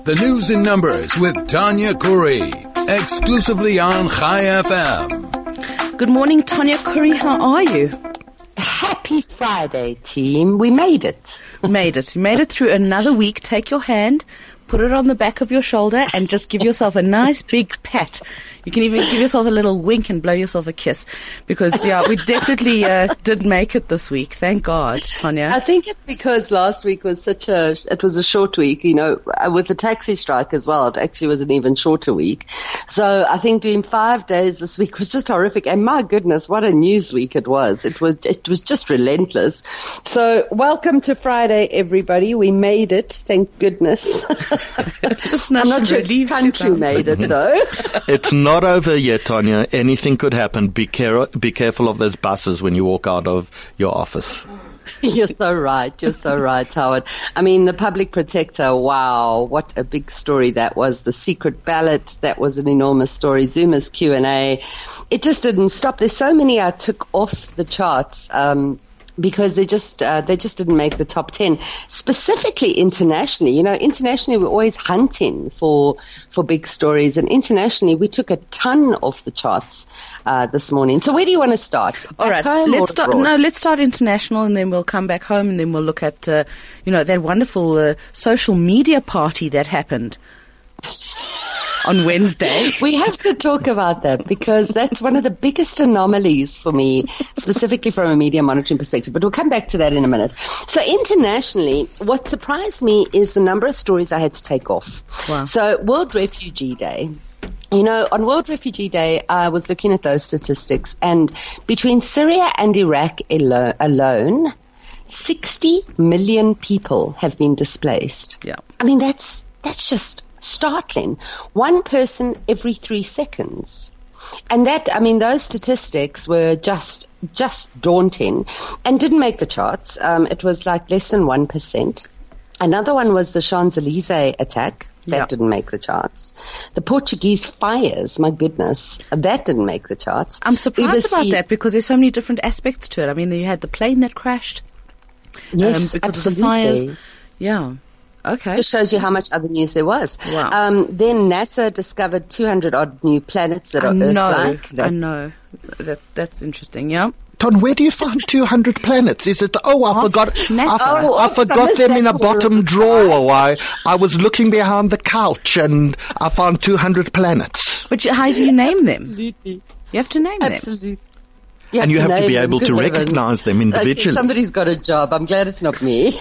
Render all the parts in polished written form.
The News in Numbers with Tanya Curry, exclusively on Chai FM. Good morning, Tanya Curry. How are you? Happy Friday, team. We made it. Made it. You made it through another week. Take your hand, put it on the back of your shoulder, and just give yourself a nice big pat. You can even give yourself a little wink and blow yourself a kiss, because we definitely did make it this week. Thank God, Tanya. I think it's because last week was it was a short week, with the taxi strike as well. It actually was an even shorter week. So I think doing 5 days this week was just horrific. And my goodness, what a news week it was. It was just relentless. So welcome to Friday, everybody. We made it. Thank goodness. I'm not sure if the country made it though. It's not over yet, Tanya. Anything could happen. Be careful of those buses when you walk out of your office. You're so right. You're so right, Howard. I mean, the public protector, wow, what a big story that was. The secret ballot, that was an enormous story. Zuma's Q&A. It just didn't stop. There's so many I took off the charts, because they just didn't make the top 10, specifically internationally. Internationally we're always hunting for big stories, and internationally we took a ton off the charts this morning. So where do you want to start? All right, let's start international, and then we'll come back home, and then we'll look at that wonderful social media party that happened on Wednesday. We have to talk about that, because that's one of the biggest anomalies for me, specifically from a media monitoring perspective. But we'll come back to that in a minute. So internationally, what surprised me is the number of stories I had to take off. Wow. So World Refugee Day. On World Refugee Day, I was looking at those statistics, and between Syria and Iraq alone, 60 million people have been displaced. Yeah. I mean, that's just startling. One person every 3 seconds. And those statistics were just daunting and didn't make the charts. It was like less than 1%. Another one was the Champs-Élysées attack. That didn't make the charts. The Portuguese fires, my goodness, that didn't make the charts. I'm surprised about that, because there's so many different aspects to it. I mean, you had the plane that crashed. Yes, because absolutely. Of the fires. Yeah. Okay. Just shows you how much other news there was. Wow. Then NASA discovered 200 odd new planets that are Earth-like. I know. That's interesting. Yeah. Ton, where do you find 200 planets? Is it? I forgot them in a bottom drawer. I was looking behind the couch and I found 200 planets. But how do you name them? Absolutely. You have to name them. Absolutely. And you have to be able to recognize them individually. Okay, somebody's got a job. I'm glad it's not me.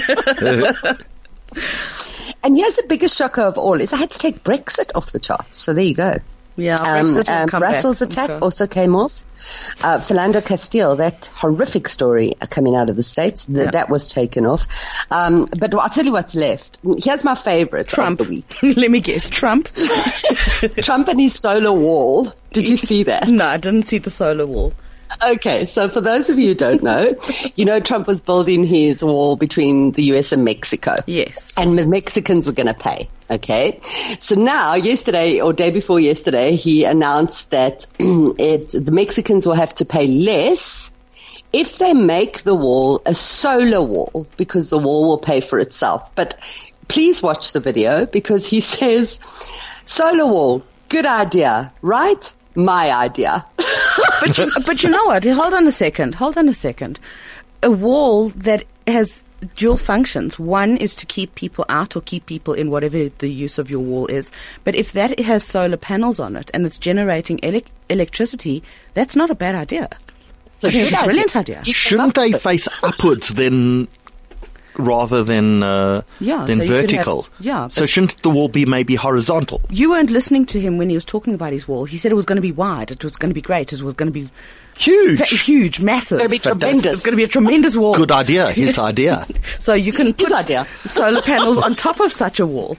And here's the biggest shocker of all is I had to take Brexit off the charts. So there you go. Yeah, Brexit will come Brussels back, attack also came off. Philando Castile, that horrific story coming out of the States, that was taken off. But I'll tell you what's left. Here's my favorite Trump of the week. Let me guess. Trump. Trump and his solar wall. Did you see that? No, I didn't see the solar wall. Okay, so for those of you who don't know, Trump was building his wall between the US and Mexico. Yes. And the Mexicans were going to pay. Okay. So now, yesterday or day before yesterday, he announced that the Mexicans will have to pay less if they make the wall a solar wall, because the wall will pay for itself. But please watch the video, because he says, solar wall, good idea, right? My idea. But you know what? Hold on a second. A wall that has dual functions. One is to keep people out or keep people in, whatever the use of your wall is. But if that has solar panels on it and it's generating electricity, that's not a bad idea. It's a brilliant idea. Shouldn't they face upwards then, rather than vertical? So shouldn't the wall be maybe horizontal? You weren't listening to him when he was talking about his wall. He said it was going to be wide. It was going to be great. It was going to be huge, massive. It's going to be tremendous. It's going to be a tremendous wall. Good idea. His idea. So you can put solar panels on top of such a wall.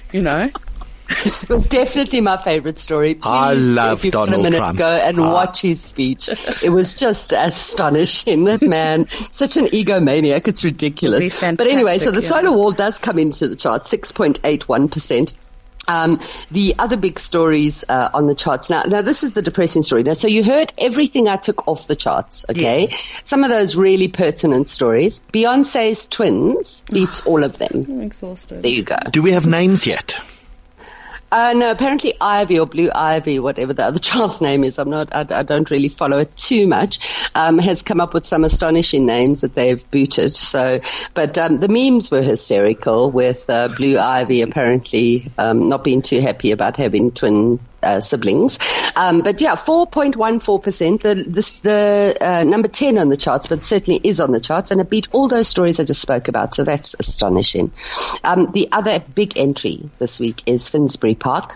It was definitely my favorite story. Please, I love Donald Trump. Go and watch his speech. It was just astonishing. That man, such an egomaniac. It's ridiculous. But anyway, so the solar wall does come into the chart, 6.81%. The other big stories on the charts. Now this is the depressing story. Now, so you heard everything I took off the charts, okay? Yes. Some of those really pertinent stories. Beyonce's twins beats all of them. I'm exhausted. There you go. Do we have names yet? No, apparently Ivy or Blue Ivy, whatever the other child's name is, I don't really follow it too much, has come up with some astonishing names that they've booted. So, but, the memes were hysterical with, Blue Ivy apparently, not being too happy about having twin, siblings. But yeah, 4.14%, the number 10 on the charts, but certainly is on the charts, and it beat all those stories I just spoke about. So that's astonishing. The other big entry this week is Finsbury Park.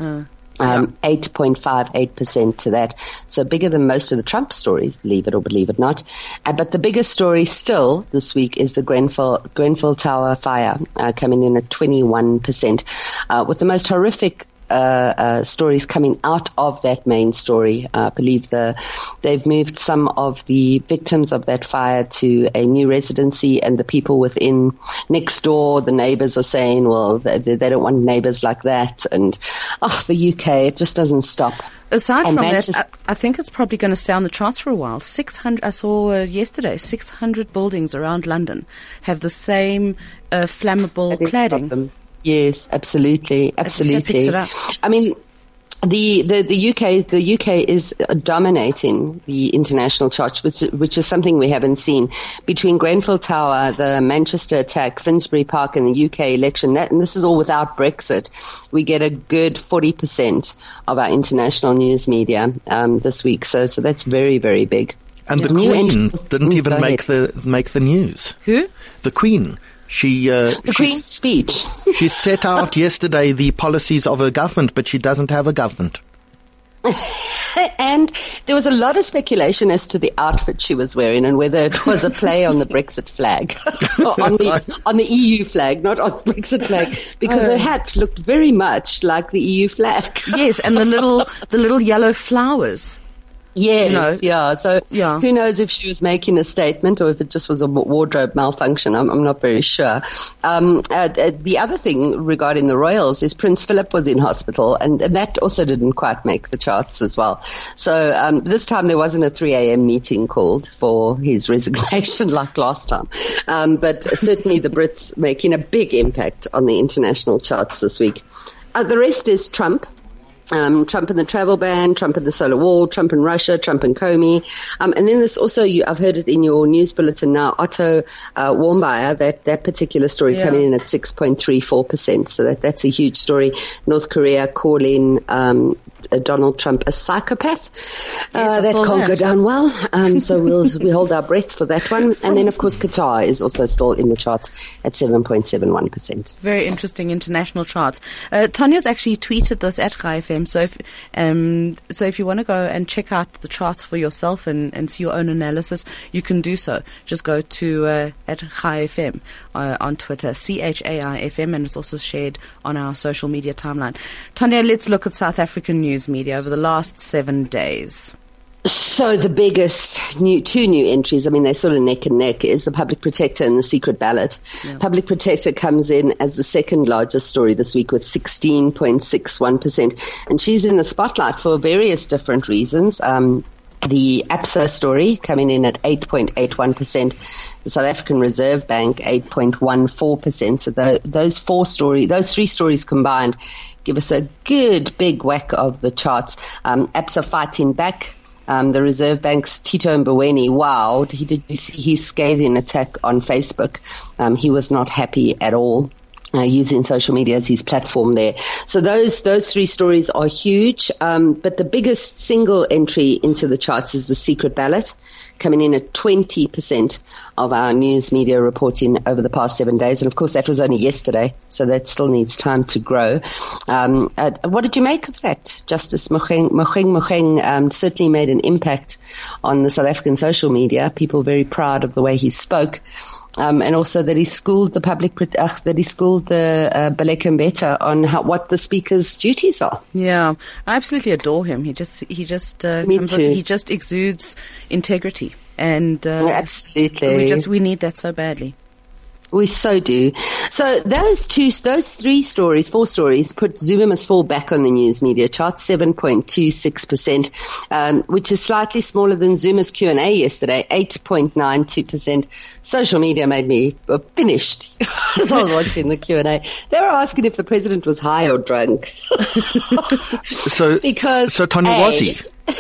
8.58% to that. So bigger than most of the Trump stories, believe it or believe it not. But the biggest story still this week is the Grenfell Tower fire, coming in at 21%, with the most horrific stories coming out of that main story. I believe they've moved some of the victims of that fire to a new residency, and the people within next door, the neighbors are saying, well, they don't want neighbors like that. And the UK, it just doesn't stop. Aside from that, I think it's probably going to stay on the charts for a while. 600, I saw yesterday, 600 buildings around London have the same flammable cladding. Yes, absolutely. I mean, the UK is dominating the international charts, which is something we haven't seen. Between Grenfell Tower, the Manchester attack, Finsbury Park, and the UK election, and this is all without Brexit, we get a good 40% of our international news media this week. So that's very, very big. And the Queen didn't even make the news. Who? The Queen. The Queen's speech. She set out yesterday the policies of her government, but she doesn't have a government. And there was a lot of speculation as to the outfit she was wearing and whether it was a play on the Brexit flag, on the EU flag, not on the Brexit flag, because her hat looked very much like the EU flag. Yes, and the little yellow flowers. Yes, So who knows if she was making a statement or if it just was a wardrobe malfunction. I'm not very sure. The other thing regarding the royals is Prince Philip was in hospital, and that also didn't quite make the charts as well. So this time there wasn't a 3 a.m. meeting called for his resignation like last time. But certainly the Brits making a big impact on the international charts this week. The rest is Trump. Trump and the travel ban, Trump and the solar wall, Trump and Russia, Trump and Comey. And then there's also, I've heard it in your news bulletin now, Otto Warmbier, that particular story coming in at 6.34%. So that's a huge story. North Korea calling Donald Trump a psychopath. That can't go down well. So we hold our breath for that one. And then, of course, Qatar is also still in the charts at 7.71%. Very interesting international charts. Tanya's actually tweeted this at Chai FM. So if you want to go and check out the charts for yourself and see your own analysis, you can do so. Just go to at Chai FM on Twitter, CHAI-FM, and it's also shared on our social media timeline. Tanya, let's look at South African news media over the last 7 days. So the biggest two new entries, I mean, they're sort of neck and neck, is the Public Protector and the Secret Ballot. Yeah. Public Protector comes in as the second largest story this week with 16.61%. And she's in the spotlight for various different reasons. The Absa story coming in at 8.81%. The South African Reserve Bank, 8.14%. So those three stories combined give us a good big whack of the charts. Absa fighting back. The Reserve Bank's Tito Mboweni, wow, did you see his scathing attack on Facebook? He was not happy at all. Using social media as his platform there. So those three stories are huge. But the biggest single entry into the charts is the Secret Ballot, coming in at 20% of our news media reporting over the past 7 days. And of course that was only yesterday, so that still needs time to grow. What did you make of that? Justice Mogoeng certainly made an impact on the South African social media. People very proud of the way he spoke. And also that he schooled the Baleka Mbete on what the speaker's duties are. Yeah, I absolutely adore him. He just exudes integrity, and absolutely, we need that so badly. We so do. So those 4 stories put Zuma must fall back on the news media chart, 7.26%, which is slightly smaller than Zuma's Q&A yesterday, 8.92%. Social media made me finished as I was watching the Q&A. They were asking if the president was high or drunk. So Tanya, was he?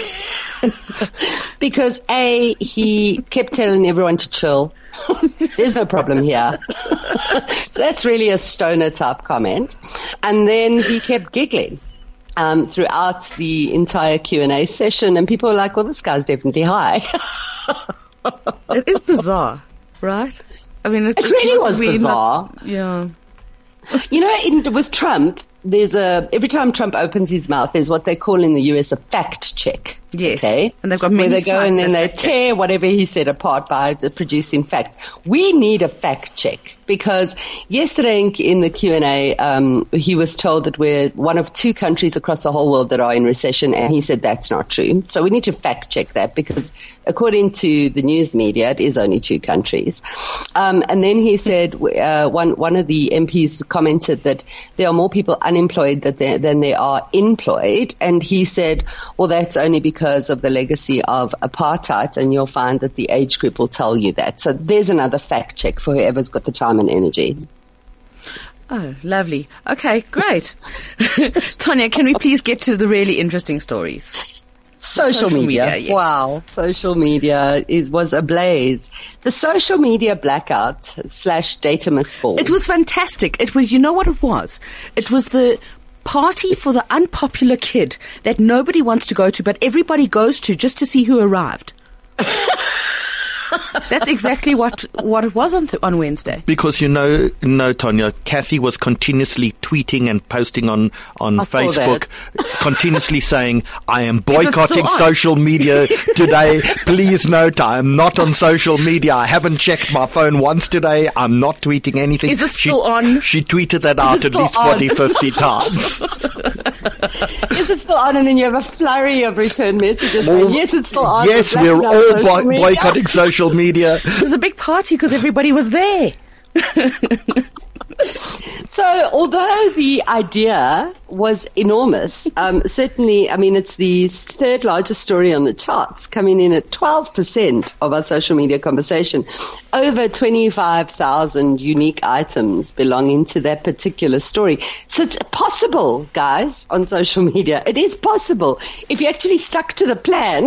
Because he kept telling everyone to chill. There's no problem here. So that's really a stoner type comment. And then he kept giggling throughout the entire Q&A session, and people were like, well, this guy's definitely high. It is bizarre, right? I mean, it really was bizarre. Yeah. You know, with Trump, every time Trump opens his mouth, there's what they call in the US a fact check. Yes. Okay. And they've got many where they go and then they tear whatever he said apart by producing facts. We need a fact check because yesterday in the Q&A, he was told that we're one of 2 countries across the whole world that are in recession, and he said that's not true. So we need to fact check that because according to the news media, it is only 2 countries. And then he said, one of the MPs commented that there are more people unemployed than there are employed. And he said, well, that's only because of the legacy of apartheid, and you'll find that the age group will tell you that. So there's another fact check for whoever's got the time and energy. Oh, lovely. Okay, great. Tanya, can we please get to the really interesting stories? Social media. Yes. Wow. Social media was ablaze. The social media blackout / data misfall. It was fantastic. It was, you know what it was? It was the party for the unpopular kid that nobody wants to go to, but everybody goes to just to see who arrived. That's exactly what it was on Wednesday. Because Tanya, Kathy was continuously tweeting and posting on Facebook, continuously saying, I am boycotting social media today. Please note, I am not on social media. I haven't checked my phone once today. I'm not tweeting anything. Is it still on? She tweeted that out at least 40, 50 times. Is it still on? And then you have a flurry of return messages. Yes, it's still on. Yes, we're all boycotting social media. It was a big party because everybody was there. So, although the idea was enormous, certainly, I mean, it's the 3rd largest story on the charts, coming in at 12% of our social media conversation. Over 25,000 unique items belonging to that particular story. So it's possible, guys, on social media. It is possible. If you actually stuck to the plan.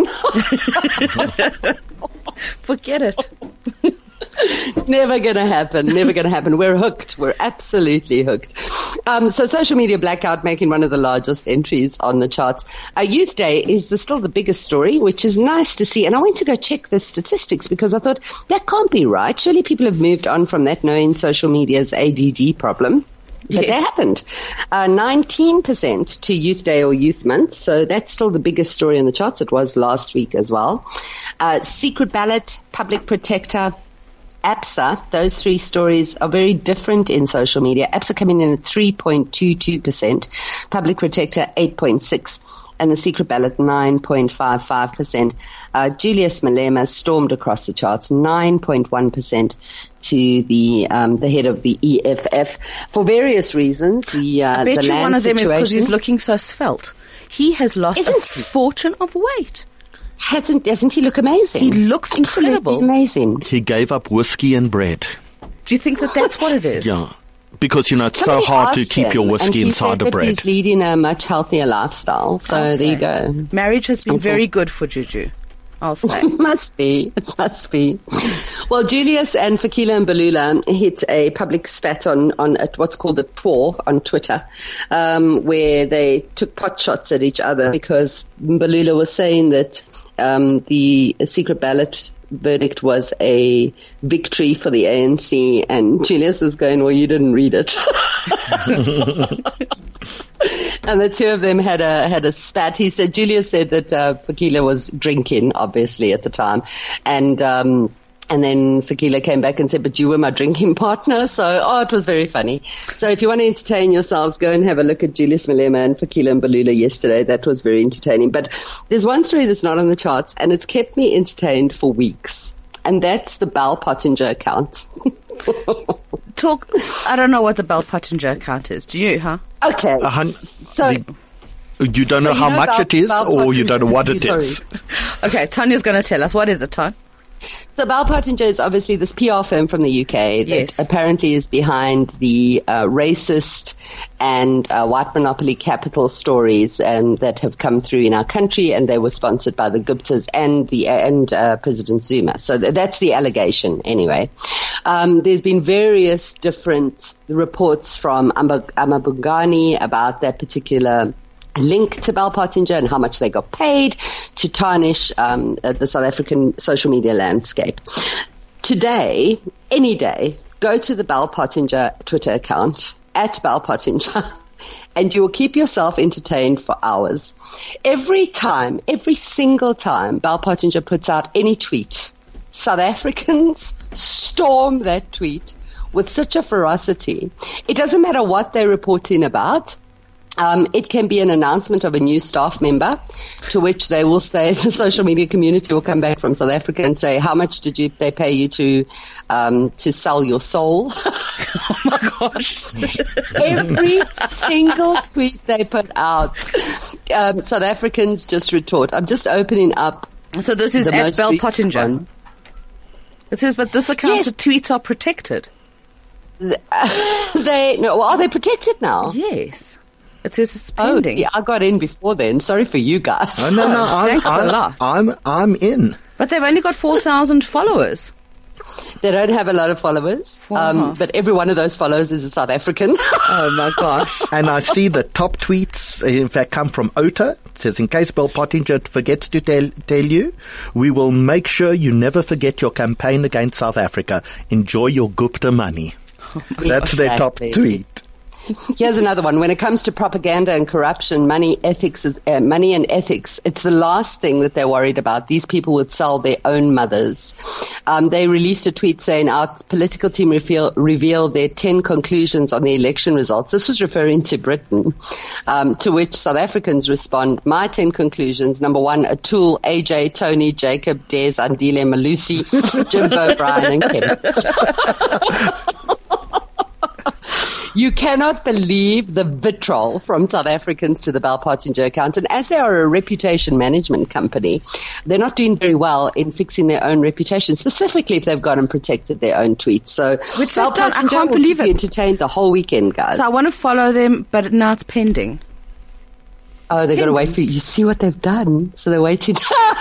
Forget it. Never going to happen. Never going to happen. We're hooked. We're absolutely hooked. So social media blackout making one of the largest entries on the charts. Youth Day is still the biggest story, which is nice to see. And I went to go check the statistics because I thought that can't be right. Surely people have moved on from that, knowing social media's ADD problem. But that happened. 19% to Youth Day or Youth Month. So that's still the biggest story on the charts. It was last week as well. Secret ballot, public protector, APSA, those 3 stories are very different in social media. APSA coming in at 3.22%, public protector 8.6%, and the secret ballot 9.55%. Julius Malema stormed across the charts, 9.1% to the head of the EFF for various reasons. I bet you one of them is because he's looking so svelte. He has lost a fortune of weight. Doesn't he look amazing? He looks incredible. Amazing. He gave up whiskey and bread. Do you think that's what it is? Yeah. Because, it's so hard to keep your whiskey inside the bread. He's leading a much healthier lifestyle. So there you go. Marriage has been very good for Juju, I'll say. It must be. Well, Julius and Fikile Mbalula hit a public spat on what's called a tour on Twitter, where they took pot shots at each other because Mbalula was saying that the secret ballot verdict was a victory for the ANC, and Julius was going, well, you didn't read it. And the 2 of them had a spat. Julius said that Fikile was drinking, obviously, at the time, and then Fikile came back and said, but you were my drinking partner. So, it was very funny. So if you want to entertain yourselves, go and have a look at Julius Malema and Fikile Mbalula yesterday. That was very entertaining. But there's one story that's not on the charts, and it's kept me entertained for weeks. And that's the Bell Pottinger account. talk. I don't know what the Bell Pottinger account is. Do you, huh? Okay. So you don't know how much it is, or you don't know what it is. Okay, Tanya's going to tell us. What is it, Tan? So Bell Pottinger is obviously this PR firm from the UK that apparently is behind the racist and white monopoly capital stories that have come through in our country, and they were sponsored by the Guptas and President Zuma. So that's the allegation anyway. There's been various different reports from Amabungani about that particular link to Bell Pottinger and how much they got paid to tarnish the South African social media landscape. Today, any day, go to the Bell Pottinger Twitter account, @BellPottinger, and you will keep yourself entertained for hours. Every single time Bell Pottinger puts out any tweet, South Africans storm that tweet with such a ferocity. It doesn't matter what they're reporting about. It can be an announcement of a new staff member, to which they will say, the social media community will come back from South Africa and say, how much did they pay you to sell your soul? Oh my gosh. Every single tweet they put out, South Africans just retort. I'm just opening up. So this is at Bell Pottinger. It says, but this account, the tweets are protected. Are they protected now? Yes. It says it's pending. Oh, yeah, I got in before then. Sorry for you guys. Oh, no, I'm in. But they've only got 4,000 followers. They don't have a lot of followers, but every one of those followers is a South African. Oh my gosh. And I see the top tweets, in fact, come from Ota. It says, in case Bell Pottinger forgets to tell you, we will make sure you never forget your campaign against South Africa. Enjoy your Gupta money. That's their top tweet. Here's another one. When it comes to propaganda and corruption, money and ethics, it's the last thing that they're worried about. These people would sell their own mothers. They released a tweet saying our political team revealed their 10 conclusions on the election results. This was referring to Britain, to which South Africans respond, my 10 conclusions. Number 1, Atul, AJ, Tony, Jacob, Des, Andile, Malusi, Jimbo, Brian, and Kim. You cannot believe the vitriol from South Africans to the Bell Pottinger account. And as they are a reputation management company, they're not doing very well in fixing their own reputation, specifically if they've gone and protected their own tweets. So which Bell Pottinger will keep you entertained the whole weekend, guys. So I want to follow them, but now it's pending. Oh, they've got to wait for you. You see what they've done? So they're waiting.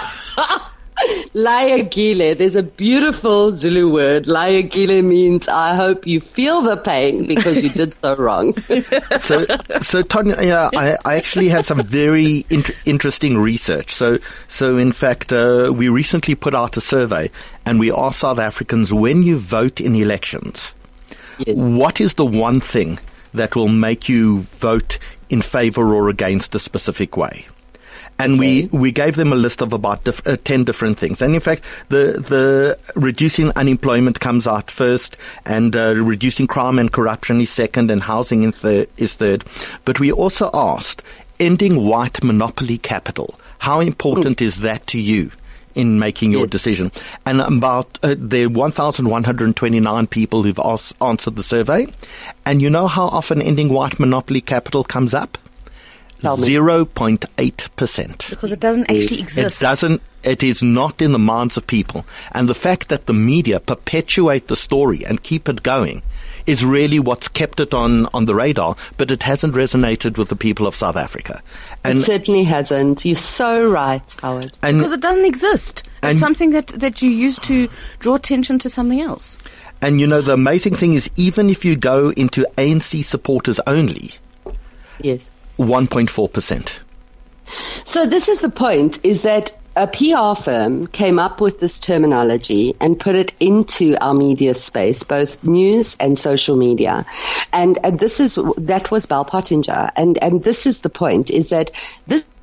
Layagile. There's a beautiful Zulu word. Layagile means I hope you feel the pain because you did so wrong. So Tanya, I actually had some very interesting research. So in fact, we recently put out a survey and we asked South Africans, when you vote in elections, what is the one thing that will make you vote in favor or against a specific way? And we gave them a list of about 10 different things. And in fact, the reducing unemployment comes out first, and reducing crime and corruption is second, and housing is third. But we also asked, ending white monopoly capital. How important is that to you in making your decision? And about there are 1,129 people who've answered the survey. And you know how often ending white monopoly capital comes up? 0.8%. Because it doesn't actually exist. It is not in the minds of people. And the fact that the media perpetuate the story and keep it going is really what's kept it on the radar, but it hasn't resonated with the people of South Africa. And it certainly hasn't. You're so right, Howard. Because it doesn't exist. It's something that you use to draw attention to something else. And you know, the amazing thing is, even if you go into ANC supporters only, 1.4%. So this is the point, is that a PR firm came up with this terminology and put it into our media space, both news and social media. And that was Bell Pottinger. And this is the point, is that this